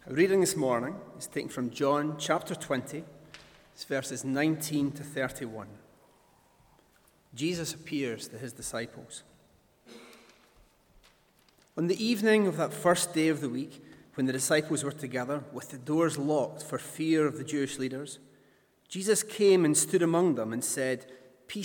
Our reading this morning is taken from John chapter 20, verses 19 to 31. Jesus appears to his disciples. On the evening of that first day of the week, when the disciples were together, with the doors locked for fear of the Jewish leaders, Jesus came and stood among them and said, "Peace."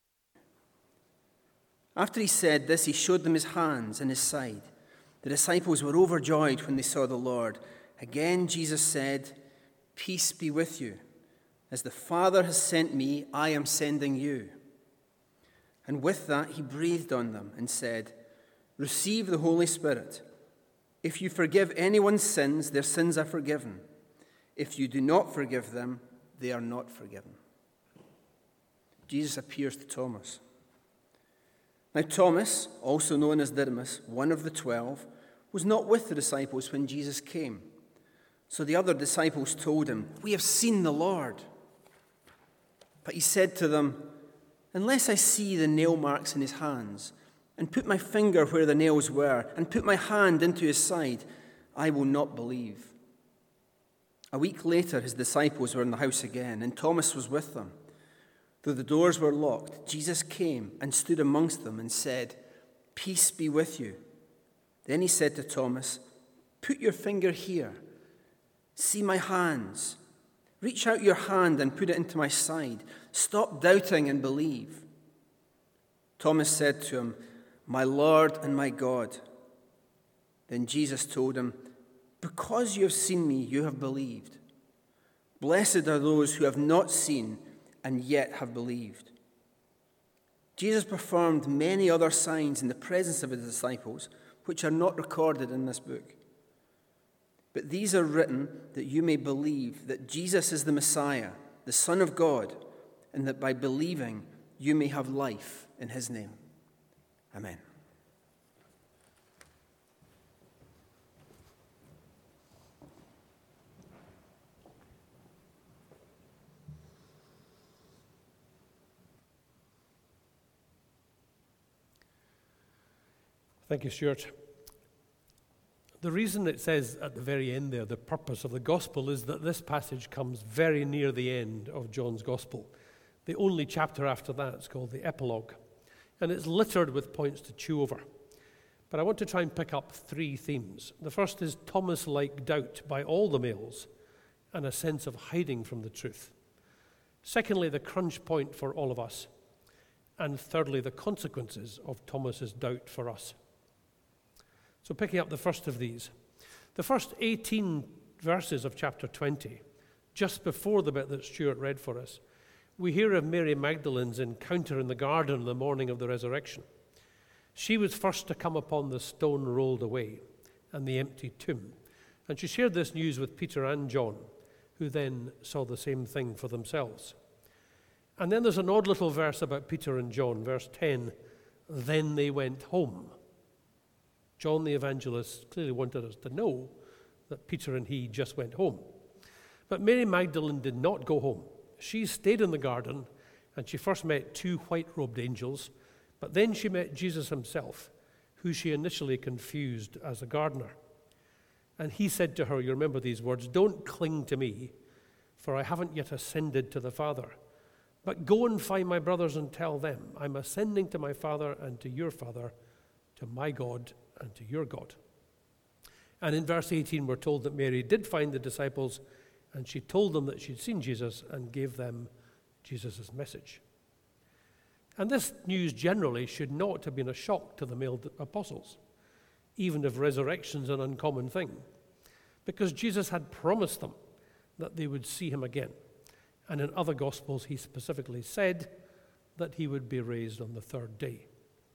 After he said this, he showed them his hands and his side. The disciples were overjoyed when they saw the Lord. Again, Jesus said, "Peace be with you. As the Father has sent me, I am sending you." And with that, he breathed on them and said, "Receive the Holy Spirit. If you forgive anyone's sins, their sins are forgiven. If you do not forgive them, they are not forgiven." Jesus appears to Thomas. Now Thomas, also known as Didymus, one of the 12, was not with the disciples when Jesus came. So the other disciples told him, "We have seen the Lord." But he said to them, "Unless I see the nail marks in his hands, and put my finger where the nails were, and put my hand into his side, I will not believe." A week later, his disciples were in the house again, and Thomas was with them. Though the doors were locked, Jesus came and stood amongst them and said, "Peace be with you." Then he said to Thomas, "Put your finger here. See my hands. Reach out your hand and put it into my side. Stop doubting and believe." Thomas said to him, "My Lord and my God." Then Jesus told him, "Because you have seen me, you have believed. Blessed are those who have not seen and yet have believed." Jesus performed many other signs in the presence of his disciples, which are not recorded in this book. But these are written that you may believe that Jesus is the Messiah, the Son of God, and that by believing you may have life in his name. Amen. Thank you, Stuart. The reason it says at the very end there, the purpose of the gospel, is that this passage comes very near the end of John's gospel. The only chapter after that is called the epilogue, and it's littered with points to chew over. But I want to try and pick up three themes. The first is Thomas-like doubt by all the males and a sense of hiding from the truth. Secondly, the crunch point for all of us. And thirdly, the consequences of Thomas's doubt for us. So picking up the first of these, the first 18 verses of chapter 20, just before the bit that Stuart read for us, we hear of Mary Magdalene's encounter in the garden on the morning of the resurrection. She was first to come upon the stone rolled away and the empty tomb. And she shared this news with Peter and John, who then saw the same thing for themselves. And then there's an odd little verse about Peter and John, verse 10, "Then they went home." John the evangelist clearly wanted us to know that Peter and he just went home. But Mary Magdalene did not go home. She stayed in the garden, and she first met two white-robed angels, but then she met Jesus himself, who she initially confused as a gardener. And he said to her, you remember these words, "Don't cling to me, for I haven't yet ascended to the Father. But go and find my brothers and tell them, I'm ascending to my Father and to your Father, to my God and to your God." And in verse 18, we're told that Mary did find the disciples, and she told them that she'd seen Jesus and gave them Jesus' message. And this news generally should not have been a shock to the male apostles, even if resurrection's an uncommon thing, because Jesus had promised them that they would see him again. And in other Gospels, he specifically said that he would be raised on the third day.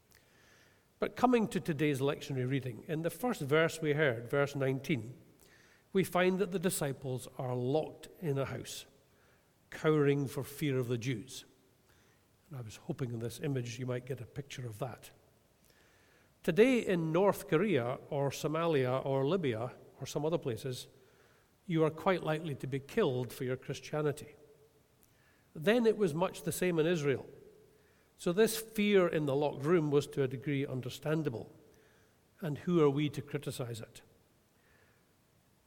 But coming to today's lectionary reading, in the first verse we heard, verse 19, we find that the disciples are locked in a house, cowering for fear of the Jews. And I was hoping in this image you might get a picture of that. Today in North Korea or Somalia or Libya or some other places, you are quite likely to be killed for your Christianity. Then it was much the same in Israel. So this fear in the locked room was to a degree understandable. And who are we to criticize it?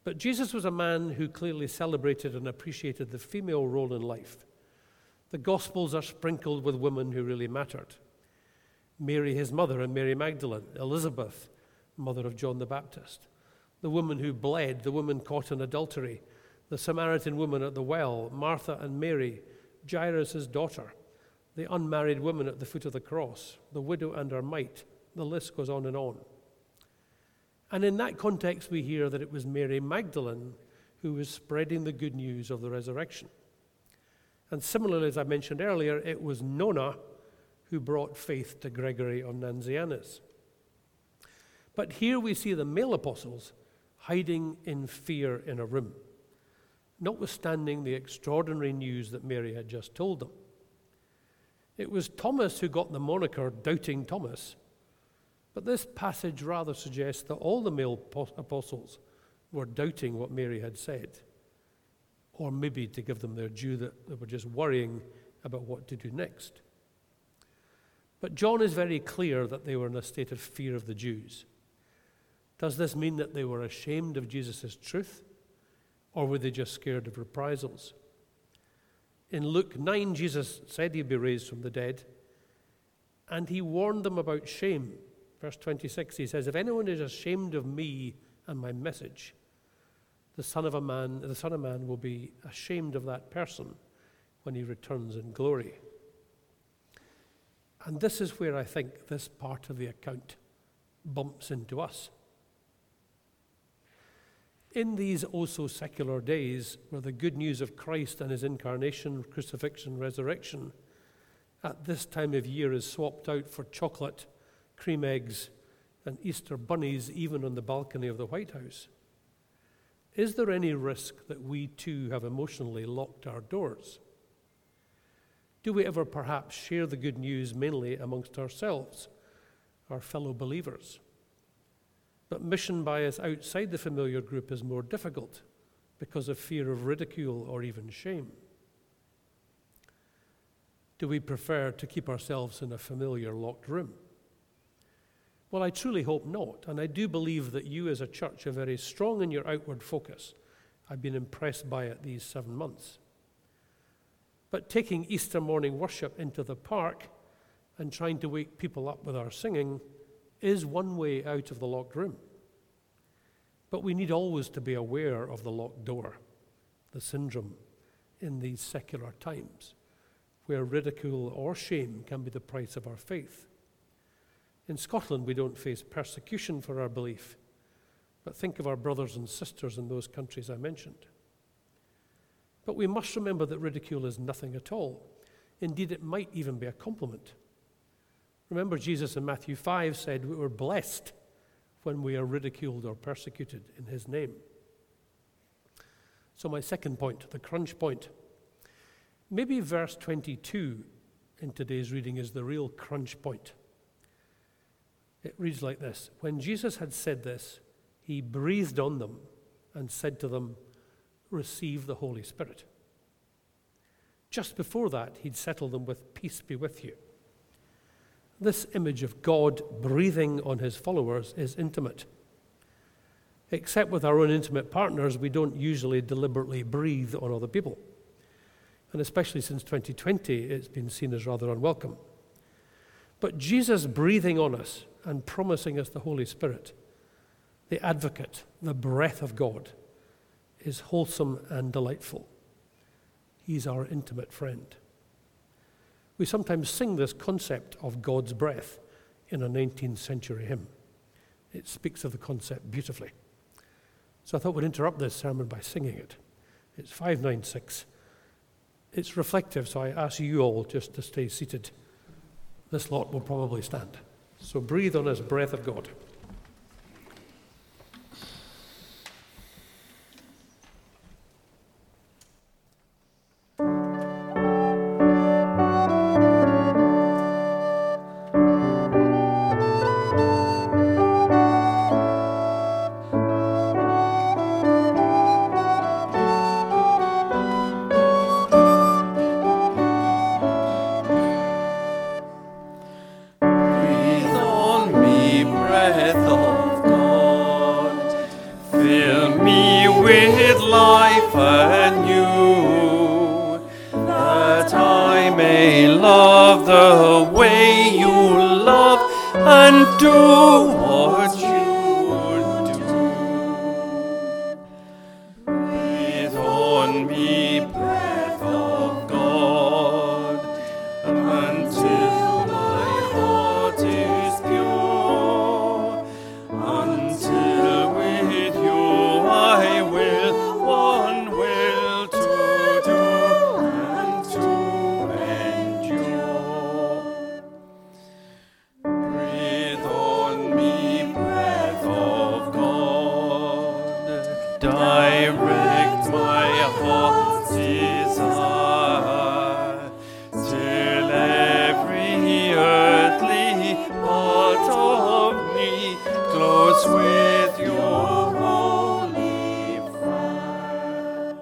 But Jesus was a man who clearly celebrated and appreciated the female role in life. The Gospels are sprinkled with women who really mattered. Mary, his mother, and Mary Magdalene, Elizabeth, mother of John the Baptist, the woman who bled, the woman caught in adultery, the Samaritan woman at the well, Martha and Mary, Jairus' daughter, the unmarried woman at the foot of the cross, the widow and her mite. The list goes on and on. And in that context, we hear that it was Mary Magdalene who was spreading the good news of the resurrection. And similarly, as I mentioned earlier, it was Nona who brought faith to Gregory of Nazianzus. But here we see the male apostles hiding in fear in a room, notwithstanding the extraordinary news that Mary had just told them. It was Thomas who got the moniker Doubting Thomas, but this passage rather suggests that all the male apostles were doubting what Mary had said, or maybe, to give them their due, that they were just worrying about what to do next. But John is very clear that they were in a state of fear of the Jews. Does this mean that they were ashamed of Jesus' truth, or were they just scared of reprisals? In Luke 9, Jesus said he'd be raised from the dead, and he warned them about shame. Verse 26, he says, "If anyone is ashamed of me and my message, the Son of Man will be ashamed of that person when he returns in glory." And this is where I think this part of the account bumps into us. In these also secular days, where the good news of Christ and his incarnation, crucifixion, resurrection, at this time of year is swapped out for chocolate, cream eggs, and Easter bunnies, even on the balcony of the White House, is there any risk that we too have emotionally locked our doors? Do we ever perhaps share the good news mainly amongst ourselves, our fellow believers? But mission bias outside the familiar group is more difficult because of fear of ridicule or even shame. Do we prefer to keep ourselves in a familiar locked room? Well, I truly hope not, and I do believe that you as a church are very strong in your outward focus. I've been impressed by it these 7 months. But taking Easter morning worship into the park and trying to wake people up with our singing is one way out of the locked room. But we need always to be aware of the locked door, the syndrome in these secular times, where ridicule or shame can be the price of our faith. In Scotland, we don't face persecution for our belief, but think of our brothers and sisters in those countries I mentioned. But we must remember that ridicule is nothing at all. Indeed, it might even be a compliment. Remember, Jesus in Matthew 5 said we were blessed when we are ridiculed or persecuted in his name. So my second point, the crunch point. Maybe verse 22 in today's reading is the real crunch point. It reads like this: "When Jesus had said this, he breathed on them and said to them, 'Receive the Holy Spirit.'" Just before that, he'd settled them with, "Peace be with you." This image of God breathing on his followers is intimate. Except with our own intimate partners, we don't usually deliberately breathe on other people. And especially since 2020, it's been seen as rather unwelcome. But Jesus breathing on us and promising us the Holy Spirit, the advocate, the breath of God, is wholesome and delightful. He's our intimate friend. We sometimes sing this concept of God's breath in a 19th century hymn. It speaks of the concept beautifully. So I thought we'd interrupt this sermon by singing it. It's 596. It's reflective, so I ask you all just to stay seated. This lot will probably stand. So breathe on us, breath of God. Breathe on me, breath the way you love and do what you do. Breathe on me, breath of God, until my heart is pure, until with you I will one will to do and to endure. Breathe on me, breath of God, direct my heart's desire, till every earthly part of me glows with your holy fire.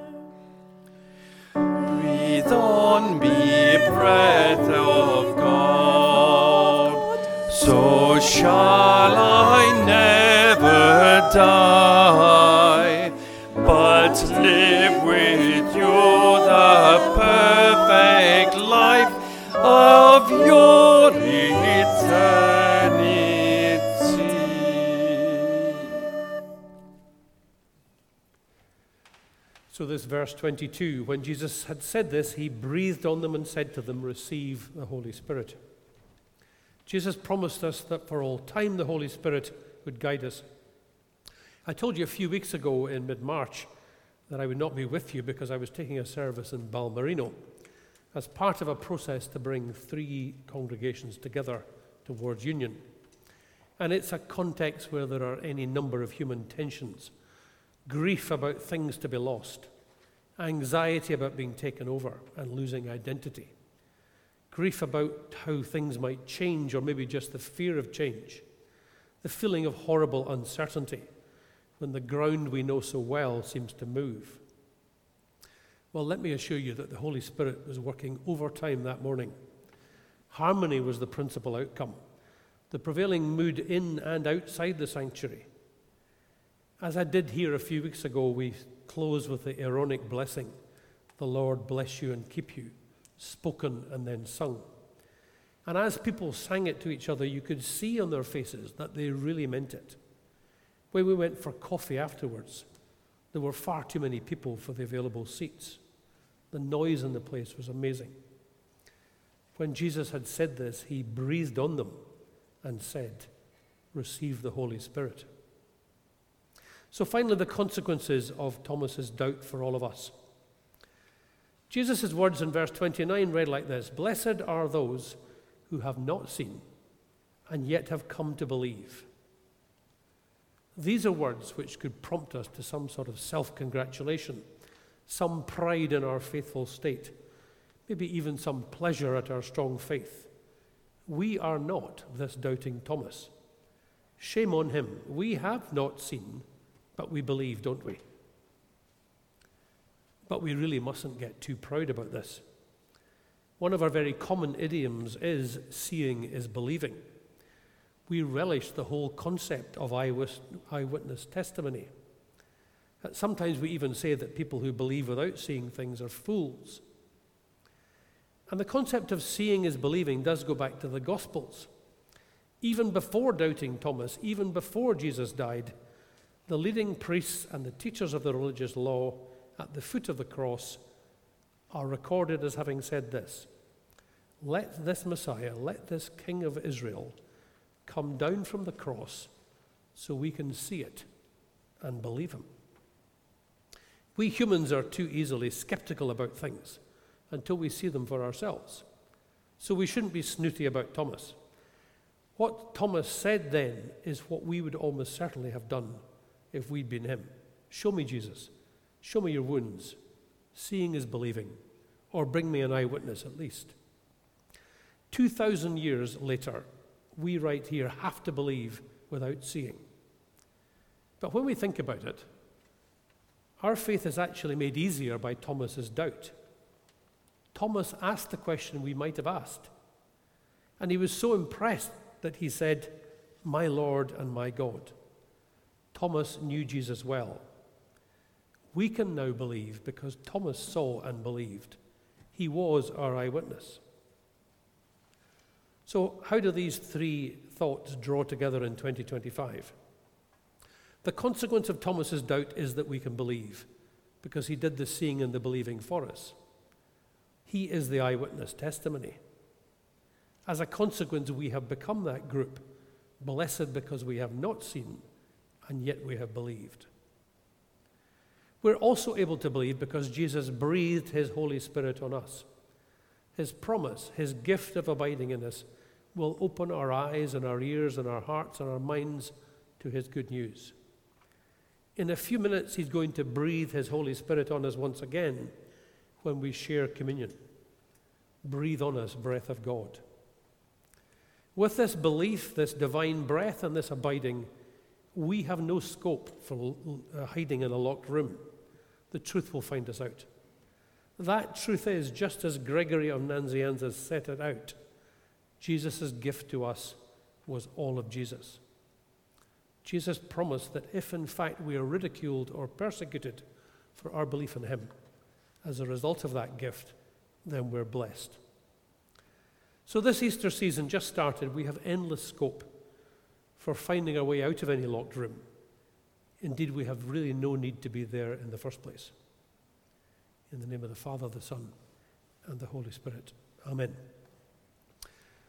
Breathe on me, breath of God, so shall I never die, but live with you the perfect life of your eternity. So this verse 22, when Jesus had said this, he breathed on them and said to them, receive the Holy Spirit. Jesus promised us that for all time the Holy Spirit would guide us. I told you a few weeks ago in mid-March that I would not be with you because I was taking a service in Balmerino as part of a process to bring 3 congregations together towards union. And it's a context where there are any number of human tensions. Grief about things to be lost, anxiety about being taken over and losing identity, grief about how things might change or maybe just the fear of change, the feeling of horrible uncertainty when the ground we know so well seems to move. Well, let me assure you that the Holy Spirit was working overtime that morning. Harmony was the principal outcome, the prevailing mood in and outside the sanctuary. As I did here a few weeks ago, we close with the Aaronic blessing, the Lord bless you and keep you, spoken and then sung. And as people sang it to each other, you could see on their faces that they really meant it. When we went for coffee afterwards, there were far too many people for the available seats. The noise in the place was amazing. When Jesus had said this, he breathed on them and said, receive the Holy Spirit. So finally, the consequences of Thomas's doubt for all of us. Jesus' words in verse 29 read like this, blessed are those who have not seen and yet have come to believe. These are words which could prompt us to some sort of self-congratulation, some pride in our faithful state, maybe even some pleasure at our strong faith. We are not this doubting Thomas. Shame on him. We have not seen, but we believe, don't we? But we really mustn't get too proud about this. One of our very common idioms is seeing is believing. We relish the whole concept of eyewitness testimony. Sometimes we even say that people who believe without seeing things are fools. And the concept of seeing is believing does go back to the Gospels. Even before doubting Thomas, even before Jesus died, the leading priests and the teachers of the religious law at the foot of the cross are recorded as having said this, let this Messiah, let this King of Israel come down from the cross so we can see it and believe him. We humans are too easily skeptical about things until we see them for ourselves. So we shouldn't be snooty about Thomas. What Thomas said then is what we would almost certainly have done if we'd been him. Show me Jesus. Show me your wounds. Seeing is believing. Or bring me an eyewitness at least. 2,000 years later, we right here have to believe without seeing. But when we think about it, our faith is actually made easier by Thomas's doubt. Thomas asked the question we might have asked. And he was so impressed that he said, my Lord and my God. Thomas knew Jesus well. We can now believe because Thomas saw and believed. He was our eyewitness. So how do these three thoughts draw together in 2025? The consequence of Thomas's doubt is that we can believe, because he did the seeing and the believing for us. He is the eyewitness testimony. As a consequence, we have become that group, blessed because we have not seen, and yet we have believed. We're also able to believe because Jesus breathed his Holy Spirit on us. His promise, his gift of abiding in us, will open our eyes and our ears and our hearts and our minds to his good news. In a few minutes, he's going to breathe his Holy Spirit on us once again when we share communion. Breathe on us, breath of God. With this belief, this divine breath, and this abiding, we have no scope for hiding in a locked room. The truth will find us out. That truth is, just as Gregory of Nazianzus set it out, Jesus' gift to us was all of Jesus. Jesus promised that if in fact we are ridiculed or persecuted for our belief in him, as a result of that gift, then we're blessed. So this Easter season just started. We have endless scope for finding our way out of any locked room. Indeed, we have really no need to be there in the first place. In the name of the Father, the Son, and the Holy Spirit. Amen.